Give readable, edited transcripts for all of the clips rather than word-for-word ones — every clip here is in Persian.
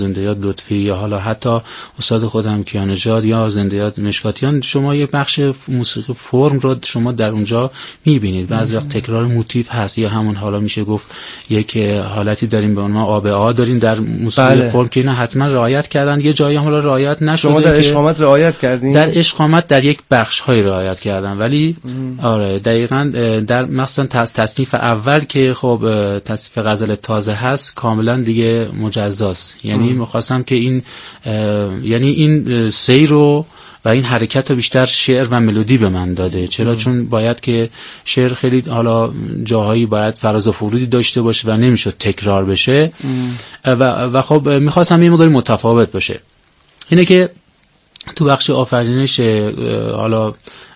زنده یاد لطفی یا حالا حتی استاد خودم کیانژاد یا زنده یاد مشکاتیان، شما یک بخش موسیقی فرم رو شما در اونجا میبینید. بعضی وقت تکرار موتیف هست، یا همون حالا میشه گفت یک حالتی داریم به عنوان آب داریم در موسیقی فرم که اینا حتما رعایت کردن، یه جایی هم حالا رعایت نشده. شما در اشقامت رعایت کردین؟ در اشقامت در یک بخش های رعایت کردن، ولی آره دقیقاً در مثلا تصنیف اول که خب تصنیف غزل تازه هست کاملا دیگه مجزاست. یعنی می‌خواستم که این یعنی این سیر رو و این حرکت رو بیشتر شعر و ملودی به من داده. چرا؟ چون باید که شعر خیلی حالا جاهایی باید فراز و فرودی داشته باشه و نمیشد تکرار بشه و خب می‌خواستم یه مقدار متفاوت باشه. اینه که تو بخش آفرینش حالا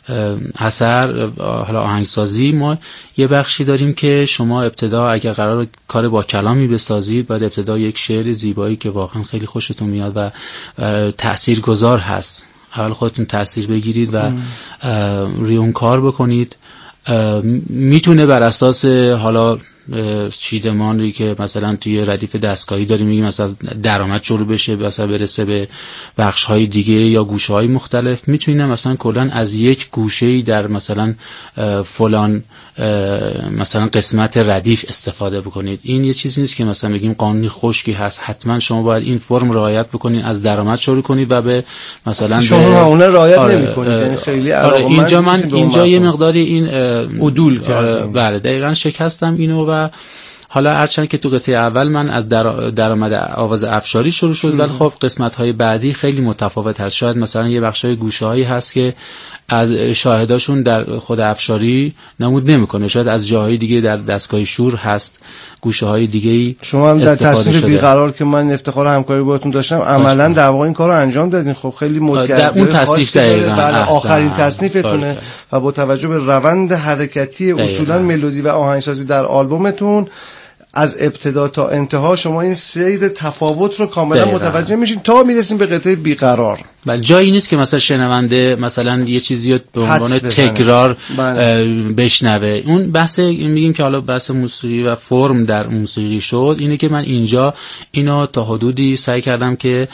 اثر حالا آهنگسازی ما یه بخشی داریم که شما ابتدا اگر قرار کار با کلامی بسازید، بعد ابتدا یک شعر زیبایی که واقعا خیلی خوشتون میاد و تاثیرگذار هست، اول خودتون تاثیر بگیرید و روی اون کار بکنید. میتونه بر اساس حالا چیدمانی که مثلا توی ردیف دستگاهی داریم میگیم مثلا درآمد شروع بشه، مثلا برسه به بخش‌های دیگه یا گوشه‌های مختلف. میتونیم مثلا کلاً از یک گوشه‌ای در مثلا فلان مثلا قسمت ردیف استفاده بکنید. این یه چیزی نیست که مثلا بگیم قانونی خشکی هست، حتما شما باید این فرم رعایت بکنید، از درآمد شروع کنید و به مثلا شما اون رعایت نمی‌کنید. یعنی خیلی اینجا یه مقداری این عدول کردم. بله دقیقاً شکستم اینو. و حالا هرچند که تو قطعه اول من از درآمد آواز افشاری شروع شد، ولی خب قسمت‌های بعدی خیلی متفاوت هست. شاید مثلا یه بخشای گوشه‌هایی هست که از شاهداشون در خود افشاری نمود نمی‌کنه، شاید از جاهای دیگه در دستگاه شور هست، گوشه‌های دیگه‌ای. شما هم در تصنیف بیقرار که من افتخار همکاری باهاتون داشتم عملاً در واقع این کارو انجام دادین. خب خیلی مدت در اون تصنیف آخرین تصنیفتونه و با توجه به روند حرکتی اصولاً ملودی و آهنگسازی در آلبومتون از ابتدا تا انتها شما این سیر تفاوت رو کاملا متوجه میشین تا میرسین به قطعه بیقرار. بله جایی نیست که مثلا شنونده مثلا یه چیزی رو به عنوان تکرار بشنوه. اون بحث میگیم که حالا بحث موسیقی و فرم در موسیقی شد، اینه که من اینجا اینا تا حدودی سعی کردم که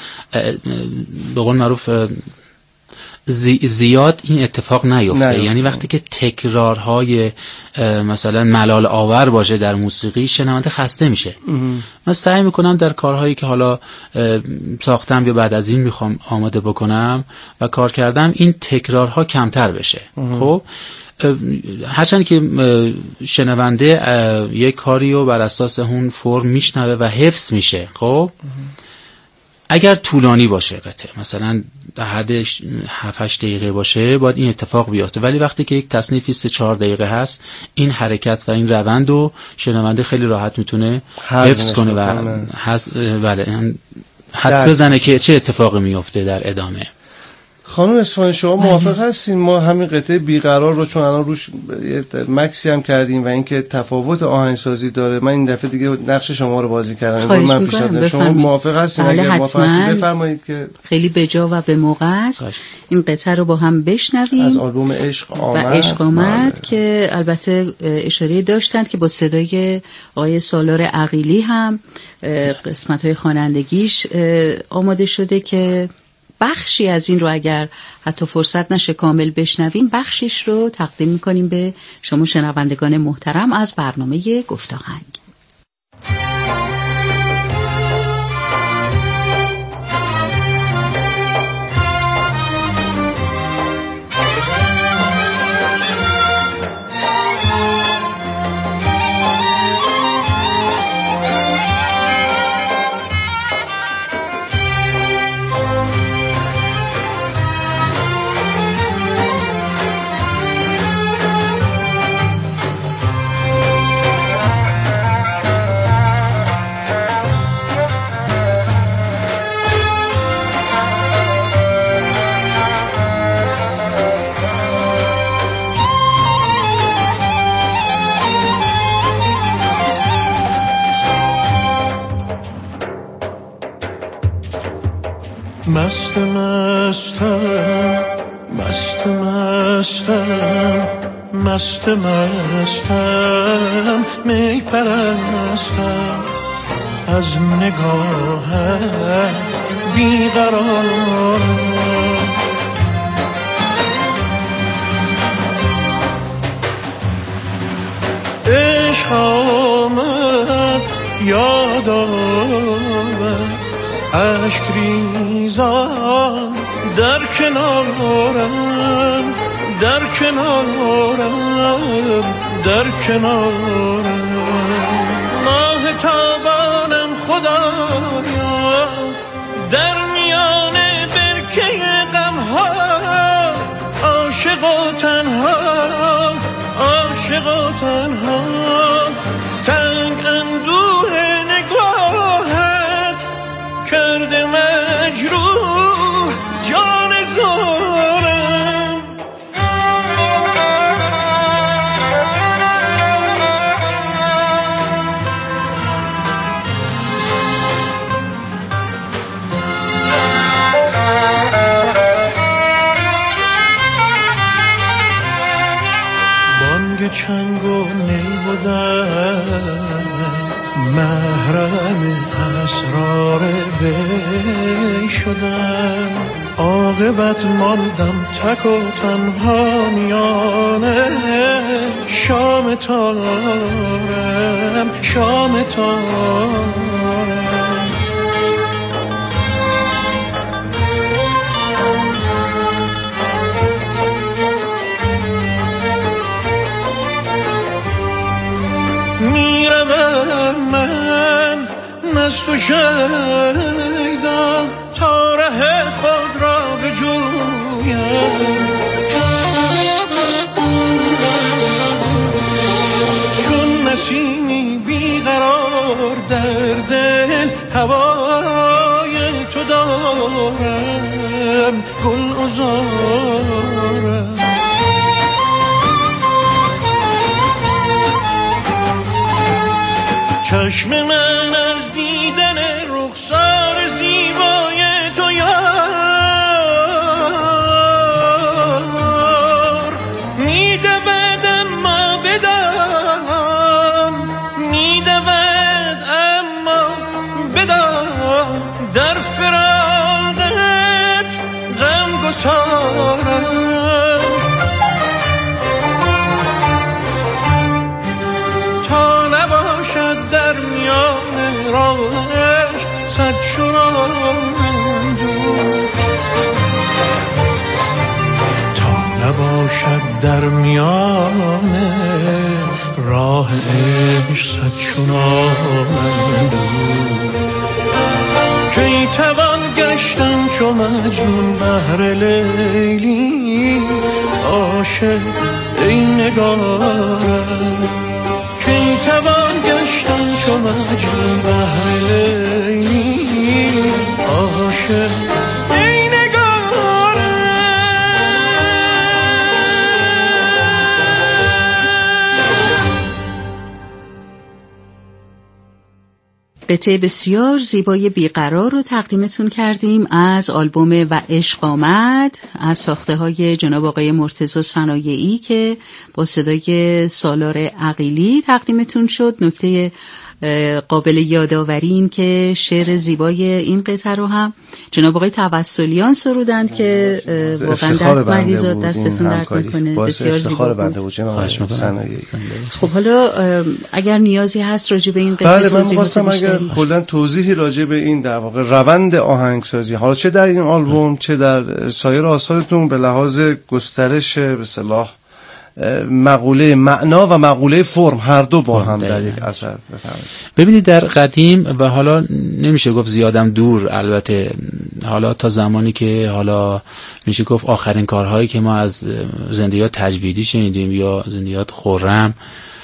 به قول معروف زیاد این اتفاق نیفته. یعنی وقتی که تکرارهای مثلا ملال آور باشه در موسیقی، شنونده خسته میشه. من سعی میکنم در کارهایی که حالا ساختم یا بعد از این میخوام آماده بکنم و کار کردم این تکرارها کمتر بشه. خب هرچند که شنونده یک کاری رو بر اساس اون فرم میشنوه و حفظ میشه، خب اگر طولانی باشه قطعه مثلا در حد 7-8 دقیقه باشه باید این اتفاق بیفته، ولی وقتی که یک تصنیفی 3-4 دقیقه هست این حرکت و این روند رو شنونده خیلی راحت میتونه حفظ کنه و حدس بزنه که چه اتفاقی میفته در ادامه. خانم اصفهانی شما موافق هستین ما همین قطعه بیقرار رو چون الان روش مکسی هم کردیم و اینکه تفاوت آهنگسازی داره، من این دفعه دیگه نقش شما رو بازی کردم، من پیشنهاد شما موافق هستین؟ اگه موافق هستین بفرمایید که خیلی بجا و به موقع است این قطعه رو با هم بشنویم از آلبوم عشق آمد. و عشق آمد که البته اشاره داشتند که با صدای آقای سالار عقیلی هم قسمت‌های خوانندگیش آماده شده که بخشی از این رو اگر حتی فرصت نشه کامل بشنویم، بخشش رو تقدیم میکنیم به شما شنوندگان محترم از برنامه گفتاهنگ. مستم می پرستم از نگاهت بیقرارم. عشق آمد یاد آمد اشک ریزان در کنارم، در کنارم، در کنارم. ماه تابانم خدایا در میان برکه غمها، عاشق و تنها، عاشق و تنها. سنگ اندوه نگاهت کرده مجروح جان زارم. بانگ چنگ و نی بودن محرم اسرار وی شدم. عاقبت ماندم تک و تنها میانه شام تارم، شام تارم. میروم من مست و شیدا تا ره خود را بجویم. چون نسیمی بیقرار در دل هوای تو دارم، گل عذارم. چشم من از دیدن رخسار زیبای تو یار میدود، اما بدان میدود، اما بدان در فراقت غم گسارم. تا نباشد در میان راهش صد شرام دور، تا نباشد در میان راه عشق صد شرام دور. کی توان گشتن چو مجنون بهر لیلی عاشق ای نگارم. کی توان گشتن چو مجنون بهر لیلی عاشق ای نگارم. قطعه بسیار زیبای بیقرار رو تقدیمتون کردیم از آلبوم و عشق آمد از ساخته های جناب آقای مرتضی صنایعی که با صدای سالار عقیلی تقدیمتون شد. نکته قابل یادآوری این که شعر زیبای این قطعه رو هم جناب آقای توسلیان سرودند که واقعا دست مریضات دستتون درد میکنه. بسیار زیبا بود. خب حالا اگر نیازی هست راجع به این قطعه توضیح بدید. اگر کلا توضیحی راجع به این در واقع روند آهنگسازی حالا چه در این آلبوم چه در سایر آثارتون به لحاظ گسترش به اصطلاح مقوله معنا و مقوله فرم هر دو با هم در یک اثر بفرمایید. ببینید در قدیم و حالا نمیشه گفت زیادم دور، البته حالا تا زمانی که حالا میشه گفت آخرین کارهایی که ما از زندیات تجویدی شنیدیم یا زندیات خرم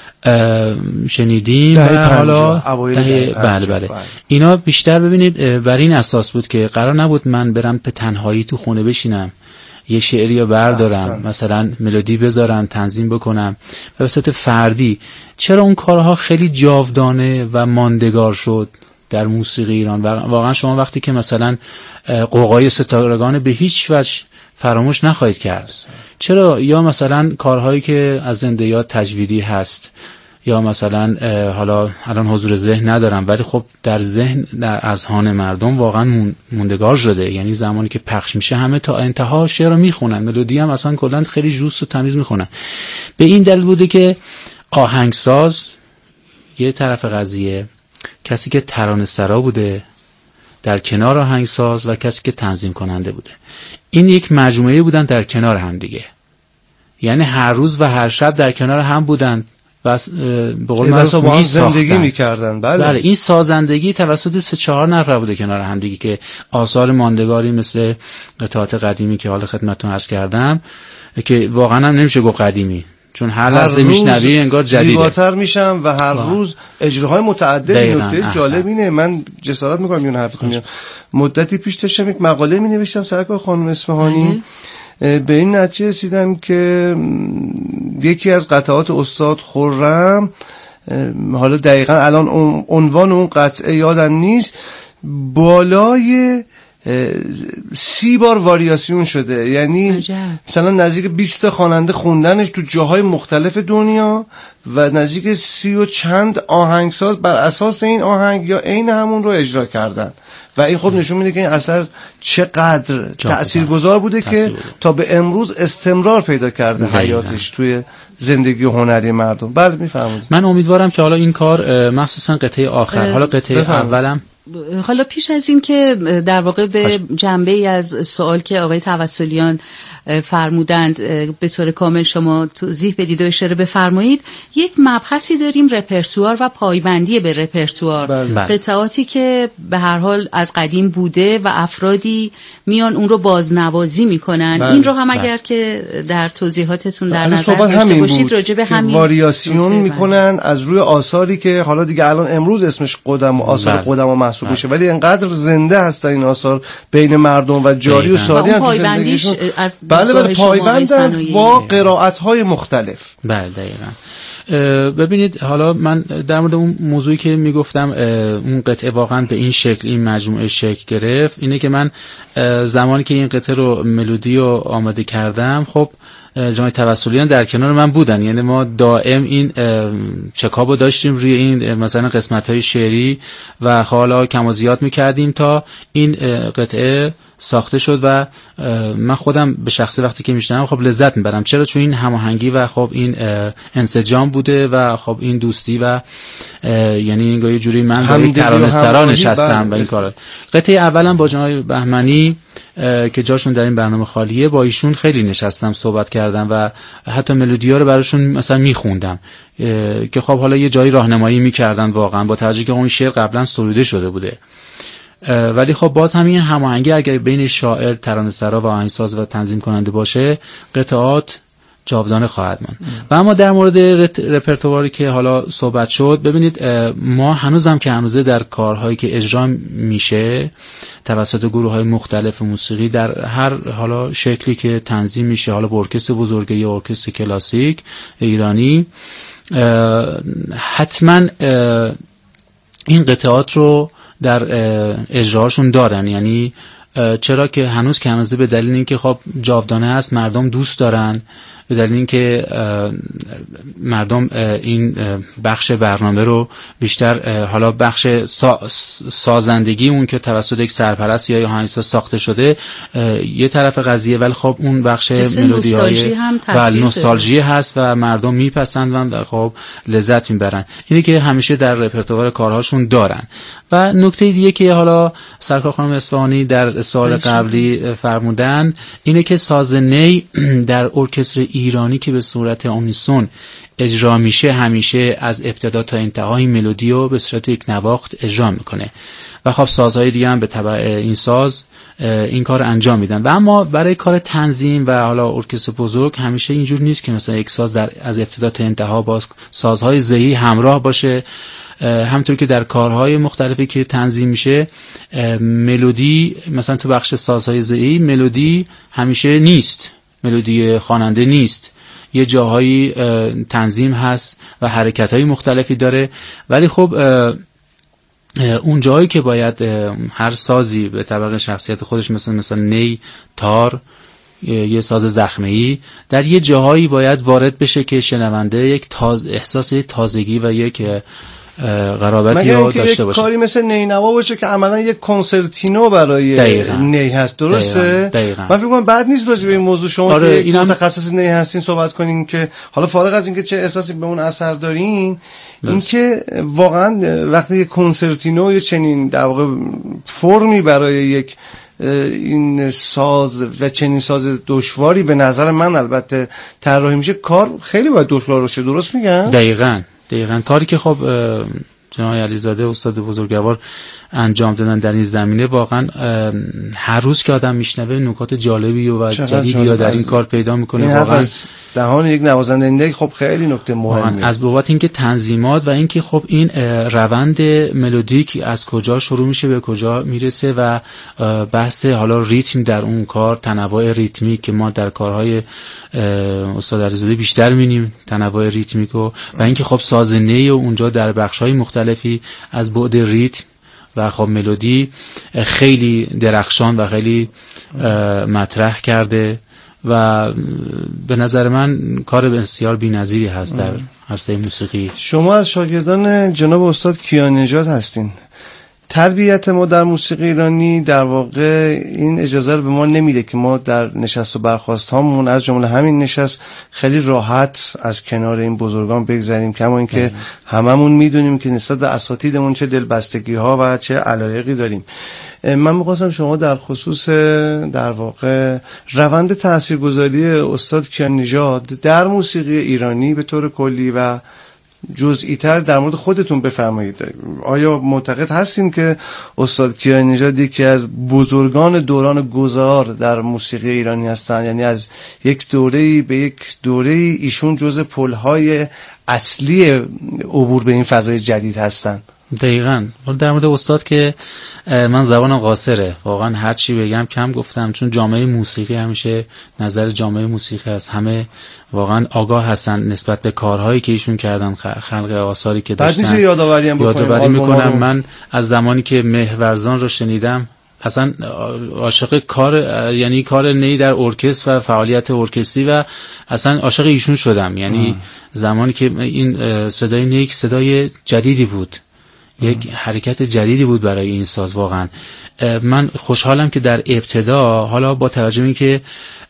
شنیدیم و حالا بله اینا بیشتر ببینید بر این اساس بود که قرار نبود من برم به تنهایی تو خونه بشینم یه شعری رو بردارم مثلا ملودی بذارم تنظیم بکنم به واسطه فردی. چرا اون کارها خیلی جاودانه و ماندگار شد در موسیقی ایران؟ واقعا شما وقتی که مثلا قوقای ستارگان به هیچ وجه فراموش نخواهید کرد. چرا یا مثلا کارهایی که از زندیات تجویدی هست یا مثلا حالا الان حضور ذهن ندارم، ولی خب در ذهن، در اذهان مردم واقعا موندگار شده. یعنی زمانی که پخش میشه همه تا انتها شعر رو میخونن، ملودی هم اصلا کلا خیلی جوست و تمیز میخونن. به این دلیل بوده که آهنگساز یه طرف قضیه، کسی که ترانه سرا بوده در کنار آهنگساز و کسی که تنظیم کننده بوده، این یک مجموعه بودن در کنار هم دیگه. یعنی هر روز و هر شب در کنار هم بودن و به قول معروف زندگی می‌کردن. بله این سازندگی توسط 3-4 نفر بوده کنار هم دیگه که آثار ماندگاری مثل قطعات قدیمی که حالا خدمتتون عرض کردم که واقعا هم نمیشه گفت قدیمی، چون هر لحظه میشنوی انگار جدیده، زیباتر میشم و هر روز اجراهای متعددی. نکته جالب اینه، من جسارت میکنم این حرفتون میاد، مدتی پیش داشتم یک مقاله مینوشتم سرکار خانم اصفهانی، به این نتیجه رسیدم که یکی از قطعات استاد خرم، حالا دقیقاً الان عنوان اون قطعه یادم نیست، بالای 30 بار واریاسیون شده. یعنی مثلا نزدیک 20 خواننده خوندنش تو جاهای مختلف دنیا و نزدیک 30 و چند آهنگساز بر اساس این آهنگ یا عین همون رو اجرا کردن. و این خب نشون میده که این اثر چقدر تأثیرگذار بوده که تا به امروز استمرار پیدا کرده حیاتش توی زندگی هنری مردم. بله میفهمید. من امیدوارم که حالا این کار مخصوصا قطعه آخر، حالا قطعه اولم، حالا پیش از این که در واقع به جنبه ای از سوال که آقای توسلیان فرمودند به طور کامل شما توضیح بدید و اشاره بفرمایید، یک مبحثی داریم، رپرتوار و پایبندی به رپرتوار. قطعاتی که به هر حال از قدیم بوده و افرادی میان اون رو بازنوازی میکنن. این رو هم اگر که در توضیحاتتون در نظر داشته باشید راجع به همین واریاسیون میکنن از روی آثاری که حالا دیگه الان امروز اسمش قدم و آثار قدم و محسوب میشه، ولی انقدر زنده هستن این آثار بین مردم و جاری و ساری هستن. پایبندیش از بله پایبندن با قرائت‌های مختلف. بله دقیقاً. ببینید حالا من در مورد اون موضوعی که میگفتم اون قطعه واقعا به این شکل این مجموعه شکل گرفت، اینه که من زمانی که این قطعه رو ملودی رو آماده کردم، خب جناب توسلیان در کنار من بودن. یعنی ما دائم این چکابو داشتیم روی این مثلا قسمت‌های شعری و حالا کم و زیاد می‌کردیم تا این قطعه ساخته شد و من خودم به شخصه وقتی که میشنم خب لذت میبرم. چرا؟ چون این هماهنگی و خب این انسجام بوده و خب این دوستی و یعنی انگار یه جوری من با یک ترانه‌سرا نشستم و این کارا. قطعه اولم با جناب بهمنی که جاشون در این برنامه خالیه، با ایشون خیلی نشستم صحبت کردم و حتی ملودی‌ها رو براشون مثلا میخوندم که خب حالا یه جایی راهنمایی میکردن واقعا با توجه که اون شعر قبلا سروده شده بوده. ولی خب باز همین هماهنگی اگر بین شاعر، ترانه‌سرا و آهنگساز و تنظیم کننده باشه، قطعات جاودانه خواهد ماند. و اما در مورد رپرتواری که حالا صحبت شد، ببینید ما هنوزم که هنوزه در کارهایی که اجرا میشه توسط گروه‌های مختلف موسیقی در هر حالا شکلی که تنظیم میشه، حالا با ارکستر بزرگ یا ارکستر کلاسیک ایرانی، حتما این قطعات رو در اجراهاشون دارن. یعنی چرا که هنوز به دلیل اینکه خب جاودانه است، مردم دوست دارن، به دلیل اینکه مردم این بخش برنامه رو بیشتر حالا بخش سازندگی اون که توسط یک سرپرست یا آهنگساز ساخته شده یه طرف قضیه، ولی خب اون بخش ملودی‌های و نوستالژی هست و مردم میپسندن و خب لذت میبرن. اینه که همیشه در رپرتوار کارهاشون دارن. و نکته دیگه که حالا سرکار خانم اصفهانی در سال قبلی فرمودن اینه که ساز نی در ارکستر ایرانی که به صورت اونیسون اجرا میشه همیشه از ابتدا تا انتهای ملودی رو به صورت یک نواخت اجرا میکنه و خب سازهای دیگه هم به تبع این ساز این کار انجام میدن. و اما برای کار تنظیم و حالا ارکستر بزرگ همیشه اینجور نیست که مثلا یک ساز از ابتدا تا انتها با سازهای ذهی همراه باشه. همونطور که در کارهای مختلفی که تنظیم میشه ملودی مثلا تو بخش سازهای ذهی ملودی همیشه نیست، ملودی خواننده نیست، یه جاهایی تنظیم هست و حرکت‌های مختلفی داره. ولی خب اون جایی که باید هر سازی به طبق شخصیت خودش مثلا نی، تار، یه ساز زخمه‌ای در یه جاهایی باید وارد بشه که شنونده یک احساس تازگی و یک قرابتی رو داشته باشه. کاری مثل نینوا باشه که عملا یک کنسرتینو برای نی هست، درسته؟ دقیقاً. من فکر کنم بعد نیست راجع به این موضوع شما که متخصص نی هستین صحبت کنین که حالا فارغ از اینکه چه احساسی به اون اثر دارین، این که واقعا وقتی یک کنسرتینو یا چنین در واقع فرمی برای یک این ساز و چنین ساز دشواری به نظر من البته طراحی میشه، کار خیلی باید دشوار باشه، درست میگم؟ دقیقاً کاری که خب جناب علیزاده استاد بزرگوار انجام دادن در این زمینه واقعا هر روز که آدم میشنوه نکات جالبی و جدیدی یا در این کار پیدا میکنه. واقعا دهان یک نوازنده خب خیلی نکته مهمه از بابت اینکه تنظیمات و اینکه خب این روند ملودیک از کجا شروع میشه به کجا میرسه و بحث حالا ریتم در اون کار، تنوع ریتمیک که ما در کارهای استاد علیزاده بیشتر می‌بینیم، تنوع ریتمیک و اینکه خب سازنده اونجا در بخش‌های مختلفی از بعد ریتم و خب ملودی خیلی درخشان و خیلی مطرح کرده و به نظر من کار بسیار بی‌نظیری هست در عرصه موسیقی. شما از شاگردان جناب استاد کیانژاد هستین. تربیت ما در موسیقی ایرانی در واقع این اجازه رو به ما نمیده که ما در نشست و برخاست هامون از جمله همین نشست خیلی راحت از کنار این بزرگان بگذریم، کما اینکه هممون میدونیم که نسبت به اساتیدمون چه دلبستگی ها و چه علایقی داریم. من می‌خواستم شما در خصوص در واقع روند تاثیرگذاری استاد کیانژاد در موسیقی ایرانی به طور کلی و جزئی تر در مورد خودتون بفرمایید. آیا معتقد هستین که استاد کیانژاد یکی از بزرگان دوران گذار در موسیقی ایرانی هستن؟ یعنی از یک دوره‌ای به یک دوره‌ای ایشون جزء پل‌های اصلی عبور به این فضای جدید هستن؟ دقیقاً. در مورد استاد که من زبانم قاصره، واقعا هر چی بگم کم گفتم، چون جامعه موسیقی همیشه نظر جامعه موسیقی است، همه واقعا آگاه هستن نسبت به کارهایی که ایشون کردن، خلق آثاری که داشتن. بعد یادآوری میکنم. من از زمانی که مهرورزان رو شنیدم اصلا عاشق کار، یعنی کار نی در ارکستر و فعالیت ارکستری و اصلا عاشق ایشون شدم. یعنی زمانی که این صدای نی یک صدای جدیدی بود، یک حرکت جدیدی بود برای این ساز. واقعا من خوشحالم که در ابتدا، حالا با توجه به اینکه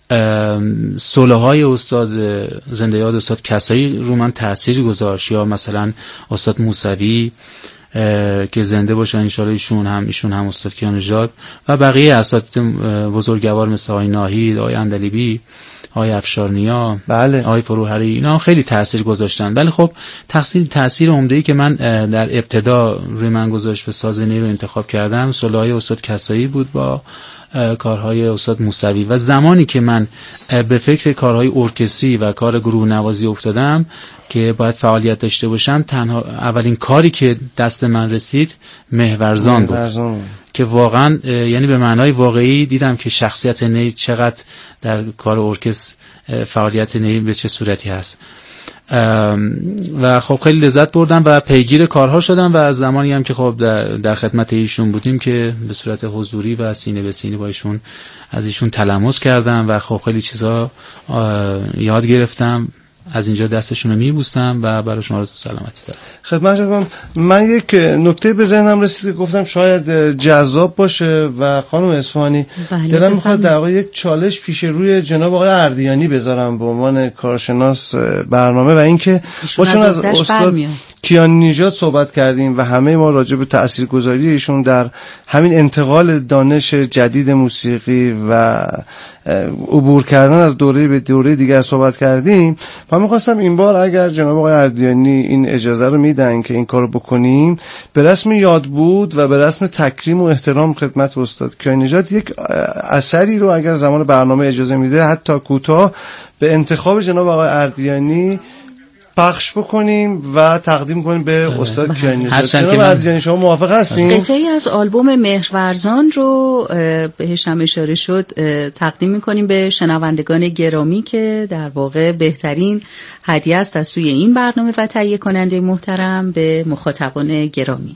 سولوهای استاد زنده یاد استاد کسایی رو من تأثیر گذاشت، یا مثلا استاد موسوی که زنده باشه ان شاءالله، ایشون هم استاد کیانژاد و بقیه اساتید بزرگوار مثل آقای ناهید، آقای اندلیبی، آقای افشارنیا، آقای فروهری، اینا خیلی تأثیر گذاشتن. ولی خب تأثیر عمده‌ای که من در ابتدا روی من گذاشت به ساز نی رو انتخاب کردم سولوهای استاد کسایی بود با کارهای استاد موسوی. و زمانی که من به فکر کارهای ارکستری و کار گروه نوازی افتادم که باید فعالیت داشته باشم، تنها اولین کاری که دست من رسید مهرورزان بود که واقعا یعنی به معنای واقعی دیدم که شخصیت نی چقدر در کار ارکستر، فعالیت نی به چه صورتی هست و خب خیلی لذت بردم و پیگیر کارها شدم. و از زمانی هم که خب در خدمت ایشون بودیم که به صورت حضوری و سینه به سینه با ایشون از ایشون تلمس کردم و خب خیلی چیزا یاد گرفتم. از اینجا دستشون رو میبوسم و براشون آرزوی سلامتی دارم. خدمتتون من یک نکته به ذهنم رسید که گفتم شاید جذاب باشه و خانم اصفهانی دلم میخواد در واقع یک چالش پیش روی جناب آقای اردیانی بذارم به عنوان کارشناس برنامه، و اینکه با چون از استاد کیانژاد صحبت کردیم و همه ما راجع به تاثیرگذاری ایشون در همین انتقال دانش جدید موسیقی و عبور کردن از دوره به دوره دیگر صحبت کردیم، من می‌خواستم این بار اگر جناب آقای اردیانی این اجازه رو میدن که این کارو بکنیم، به رسم یادبود و به رسم تکریم و احترام خدمت استاد کیانژاد یک اثری رو اگر زمان برنامه اجازه میده حتی کوتاه به انتخاب جناب آقای اردیانی پخش بکنیم و تقدیم کنیم به استاد کیانژاد. جناب اردیانی شما موافق هستین؟ قطعی از آلبوم مهرورزان رو بهش هم اشاره شد تقدیم میکنیم به شنوندگان گرامی که در واقع بهترین هدیه است از سوی این برنامه و تهیه کننده محترم به مخاطبان گرامی.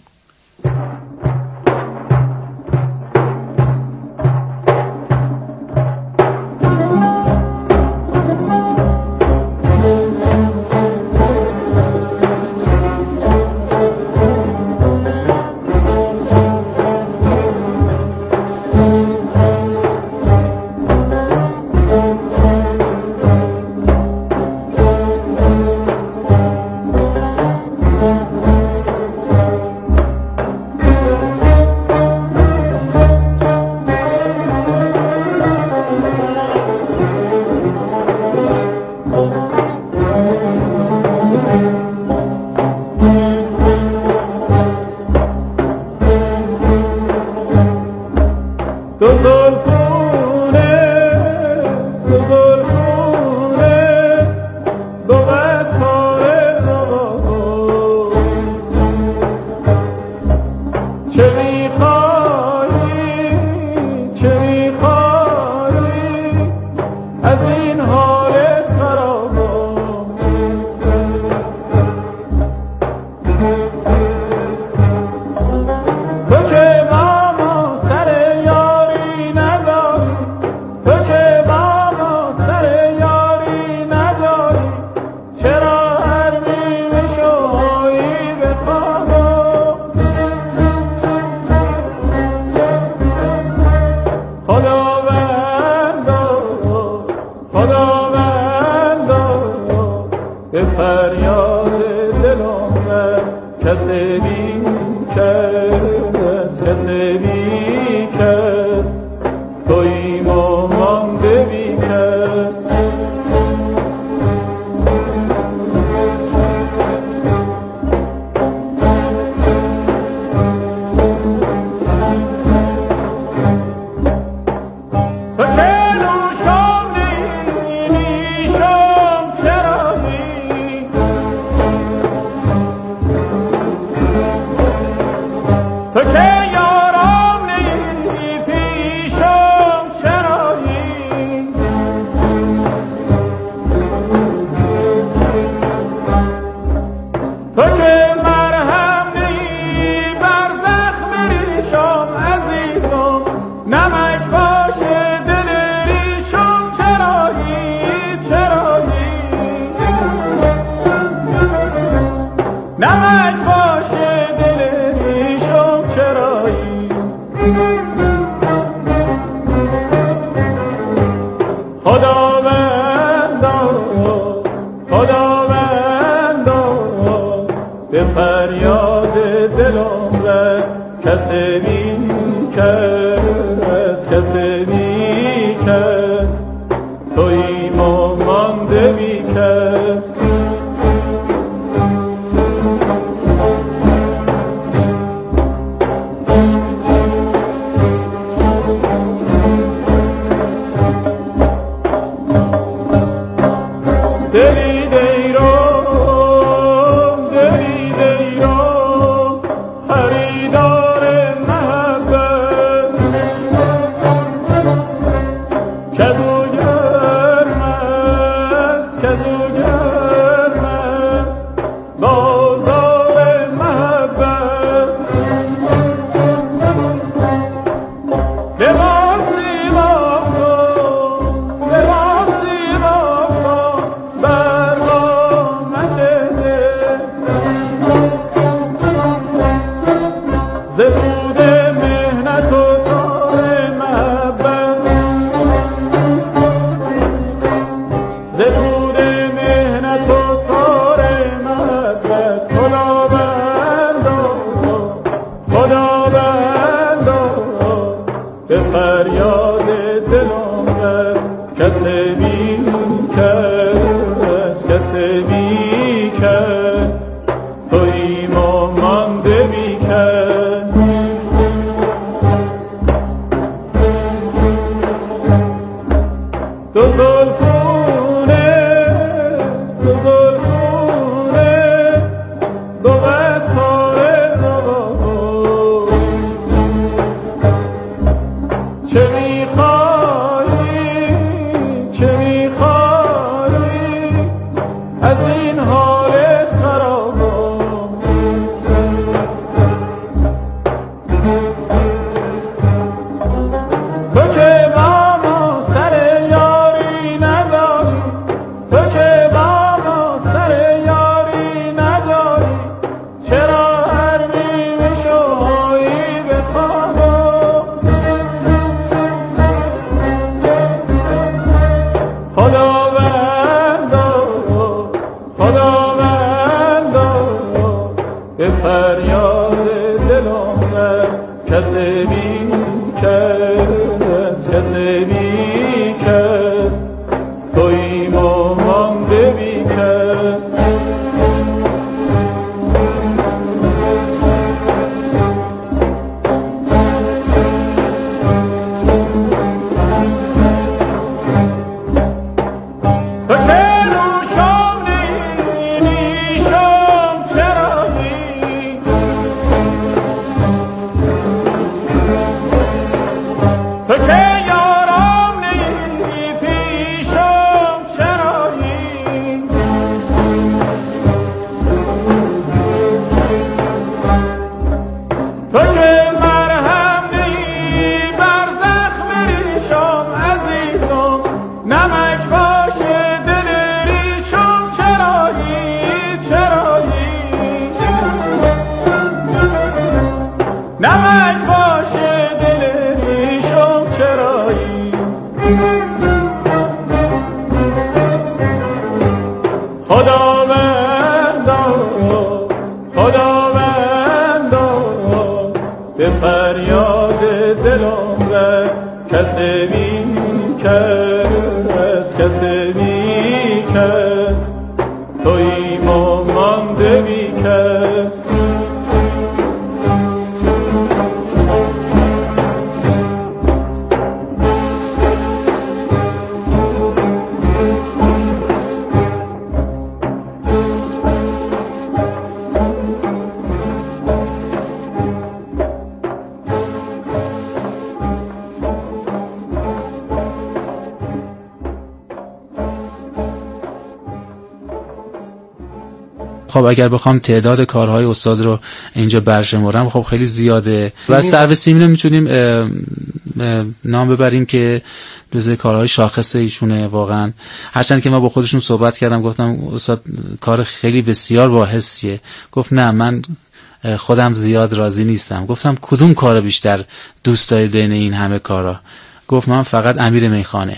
خب اگر بخوام تعداد کارهای استاد رو اینجا برشمارم خب خیلی زیاده و از سرو سیمین میتونیم نام ببریم که جزء کارهای شاخص ایشونه واقعا. هرچند که ما با خودشون صحبت کردم گفتم استاد کار خیلی بسیار باحثیه. گفت نه من خودم زیاد راضی نیستم. گفتم کدوم کار بیشتر دوست دارید بین این همه کارا؟ گفت من فقط امیر میخانه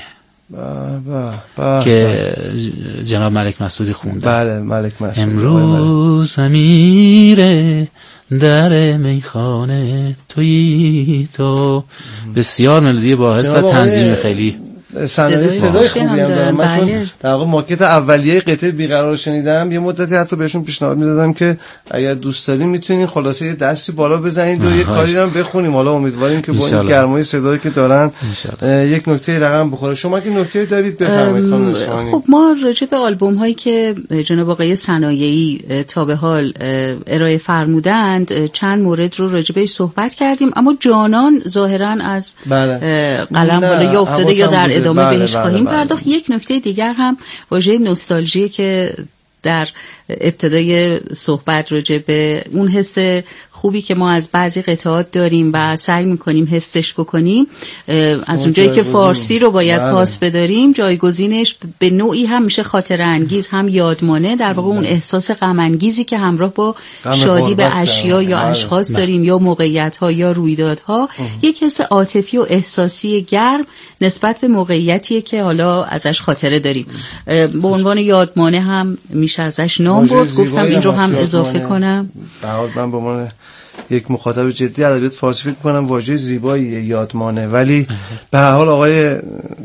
که جناب ملک مسعودی خونده. بله ملک مسعودی. امروز امیر در میخانه تویی تو. بسیار ملودی باحث و تنظیم خیلی صدای خوبی هم دارم. من چون در واقع ماکت اولیه قطعه بیقرار شنیدم یه مدتی حتی بهشون پیشنهاد میدادم که اگر دوست دارین میتونین خلاصه یه دستی بالا بزنید و یه کاری هم بخونیم. حالا امیدواریم که با این گرمای صدایی که دارن یک نکته رقم بخوره. شما که نکته دارید بفرمایید خانم اسمانی. خب ما راجع به آلبوم هایی که جناب آقای صنایعی تا به حال ارائه فرمودند چند مورد رو راجع بهش صحبت کردیم، اما جانان ظاهرا از قلم بالا یا افتاده یا در ادامه بهش خواهیم پرداخت. یک نکته دیگر هم واژه نوستالژی که در ابتدای صحبت راجع به اون حس خوبی که ما از بعضی قطعات داریم و سعی میکنیم حفظش بکنیم، از اونجایی که فارسی رو باید پاس بداریم جایگزینش به نوعی هم میشه خاطره انگیز هم یادمانه. در واقع اون احساس غم انگیزی که همراه با شادی به اشیا یا اشخاص داریم یا موقعیت ها یا رویدادها، یک حس عاطفی و احساسی گرم نسبت به موقعیتیه که حالا ازش خاطره داریم. به عنوان یادمانه هم میشه ازش نام برد. گفتم این رو هم اضافه کنم. من به عنوان یک مخاطب جدی ادبیات فارسی فکر کنم واژه زیبایی یادمانه، ولی به هر حال آقای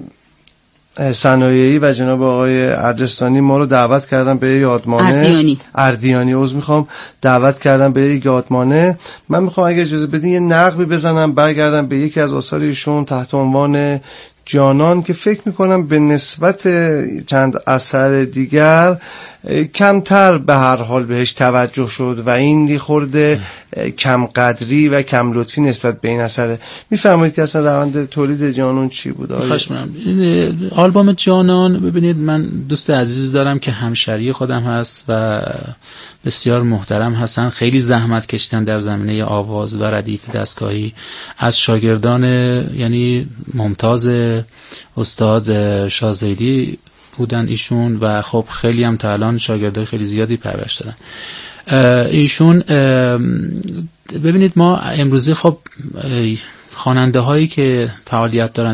صنایعی و جناب آقای ارجستانی ما رو دعوت کردن به یادمانه. اردیانی عذر میخوام، دعوت کردن به یادمانه. من میخوام اگه اجازه بدین یه نقبی بزنم برگردم به یکی از آثار ایشون تحت عنوان جانان که فکر میکنم به نسبت چند اثر دیگر کمتر به هر حال بهش توجه شد و این خورده کم قدری و کم لطفی نسبت به این اثر. میفرمایید که اصلا روند تولید جانان چی بود؟ خواهش می‌کنم. آلبوم جانان ببینید من دوست عزیز دارم که همشری خودم هست و بسیار محترم هستن، خیلی زحمت کشیدن در زمینه آواز و ردیف دستگاهی. از شاگردان یعنی ممتاز استاد شازدی بودن ایشون و خب خیلی هم تا الان شاگردای خیلی زیادی پرورش دادن ایشون. ببینید ما امروزی خب خواننده هایی که فعالیت دارن